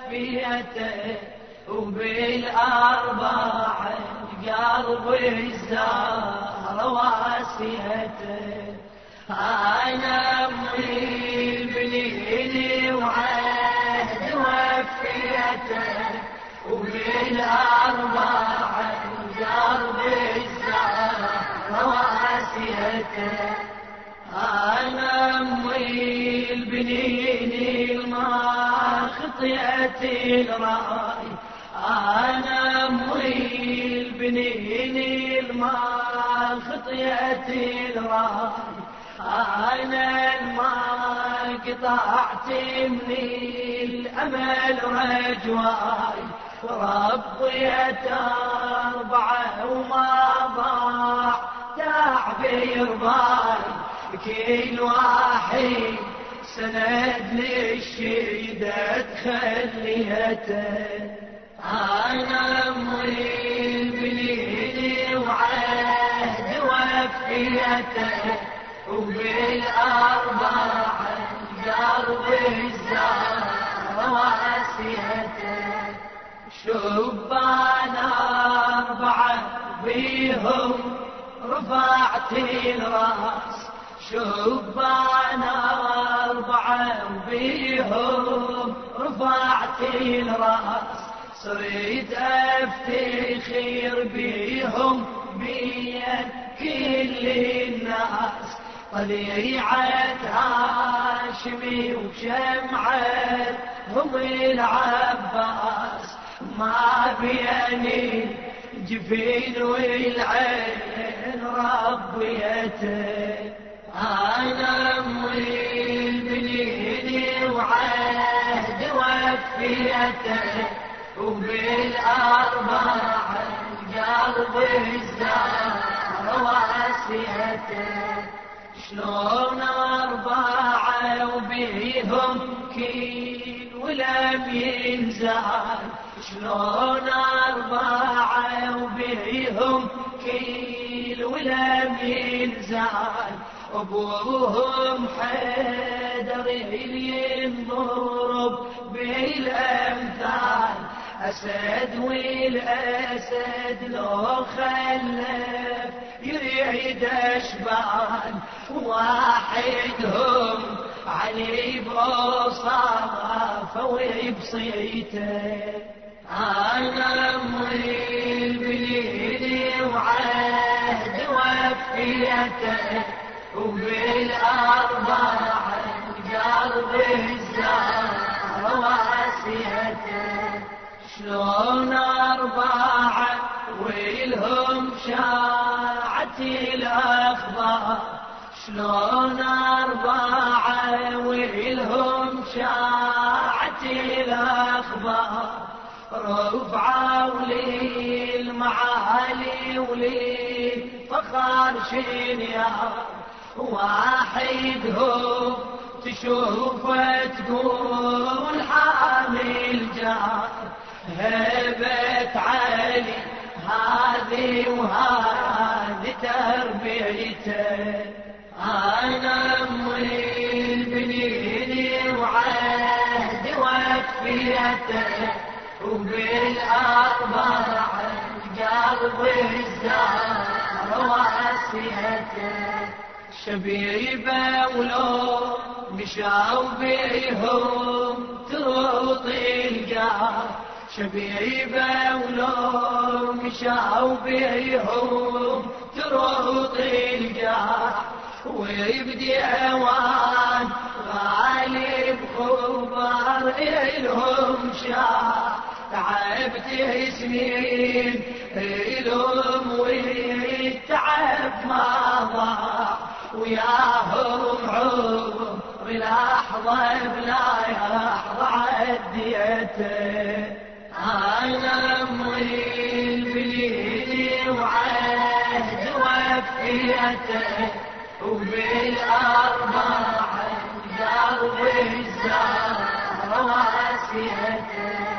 وفيته وبالأربع القلب الزهر واسيته. أنا أمي البنين وعهد وفيته وبالأربع القلب الزهر واسيته. أنا أمي البنين ما خطيت الراي. أنا أمي البنين ما خطيت الراي. أنا ما قطعت من الأمل رجواي. وربيت أربعة وما ضاع تعبير باي. كل واحد سند للشيدة تخليته. أنا أمي البنين وعهد وفيته وبالأربع القلب الزهر واسيته. شبان أربعة بيهم رفعت الراس. شبان أربعة بيهم رفعت الراس. صرت أفتخر بيهم بين كل الناس. طليعة هاشمي وشمعة هم العباس. ما بيني جفين والعين ربيته. أنا أمي البنين وعهد وفيته وبالأربع القلب الزهر واسيته. شلون أربعة وبيهم كين ولم ينزال. شلون أربعة وبيهم كيل ولم ينزال. أبوهم حيدر ينضرب بالأمثال. أسد والأسد لو خلف يريد أشبال. واحدهم علي بأصافه وبصيته. أنا أمي البنين وعهد وفيته وبالأربع القلب الزهر واسيته. شلون أربعة ويلهم شاعت الأخبار. شلون أربعة ويلهم شاعت الأخبار. رفعوا لي المعالي ولي فخر شنيار. واحدهم تشوفه تقول حامل جار. هبت علي هذه وهذه تربيته. أنا أمي البنين وعهد وفيته وبالأربع القلب الزهر واسيته. شبيبة ولو مشاو بيهم تروطي القار. شبيبة ولو مشاو بيهم تروطي القار. ويبدي أوان غالب خبر إلهم شاع. تعبت سنين إلهم والتعب ما ضاع. وياهم عمر لحظة بلا يحظى عديته. أنا أمي البنين وعهد وفيته وبالأربع القلب الزهر واسيته.